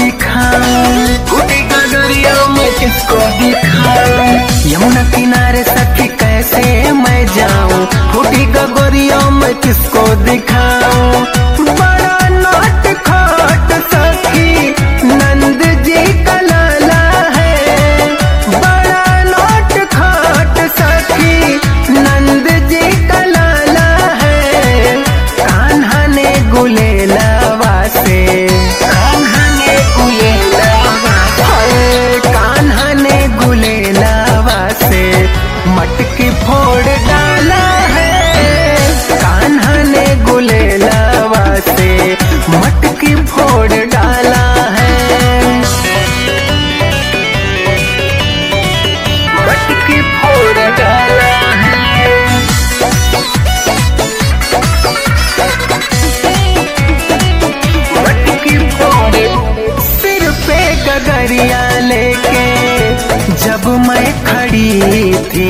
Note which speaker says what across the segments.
Speaker 1: दिखाऊं, फूटी गगरिया मैं किसको दिखाऊं। यमुना किनारे सखी कैसे मैं जाऊं, फूटी गगरिया मैं किसको दिखाऊं। बड़ा नोट खोट सखी नंद जी का लाला है, बड़ा नोट खोट सखी नंद जी का लाला है। कान्हा ने गुलेलावा से, कान्हा ने गुलेलावा, कान्हा ने गुलेलावा से मटकी फोड़ डाला है। कान्हा ने गुलेलावा से मटकी फोड़ डाला है, मटकी फोड़ डाला है। मटकी फोड़, सिर पे गगरिया लेके जब मैं खड़ी थी,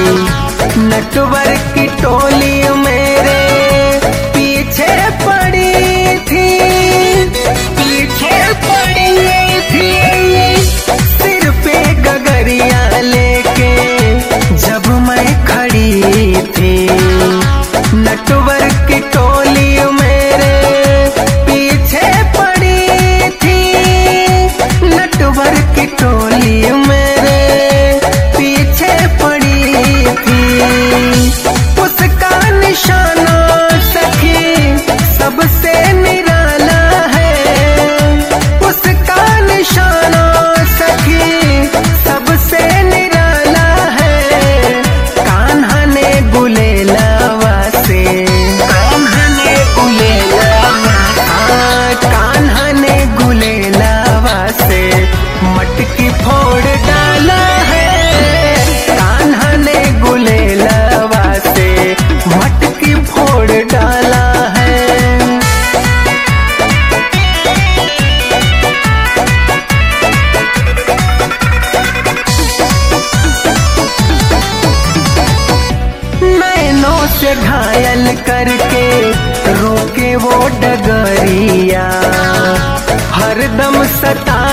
Speaker 1: नटवर की टोली मेरे पीछे पड़ी थी, पीछे पड़ी थी। सिर पे गगरिया लेके जब मैं खड़ी थी, नटवर की टोली मेरे पीछे पड़ी थी, नटवर की टोली मेरे पीछे पड़ी थी। उसका निशाना सखी सबसे निराला है, उसका निशाना सखी सबसे निराला है। कान्हा ने गुलेलावा से, कान्हा ने गुलेलावा, कान्हा ने गुलेलावा से मटकी फोड़ डाला है। कान्हा ने गुलेलावा से मटकी फोड़ डाला है। नैनों से घायल करके रोके वो डगरिया, हरदम सता